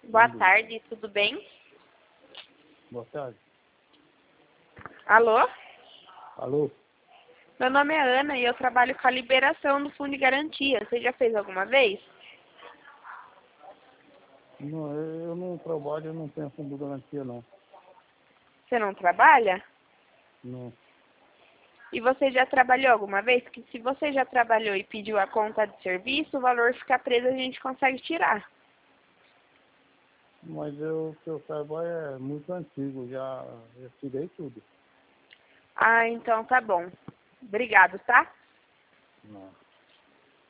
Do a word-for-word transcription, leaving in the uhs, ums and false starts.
Boa tarde, tudo bem? Boa tarde. Alô? Alô? Meu nome é Ana e eu trabalho com a liberação do Fundo de Garantia. Você já fez alguma vez? Não, eu não trabalho, eu não tenho fundo de garantia, não. Você não trabalha? Não. E você já trabalhou alguma vez? Que se você já trabalhou e pediu a conta de serviço, o valor fica preso e a gente consegue tirar. Mas eu, o que eu saiba é muito antigo, já, já tirei tudo. Ah, então tá bom. Obrigado, tá? Não.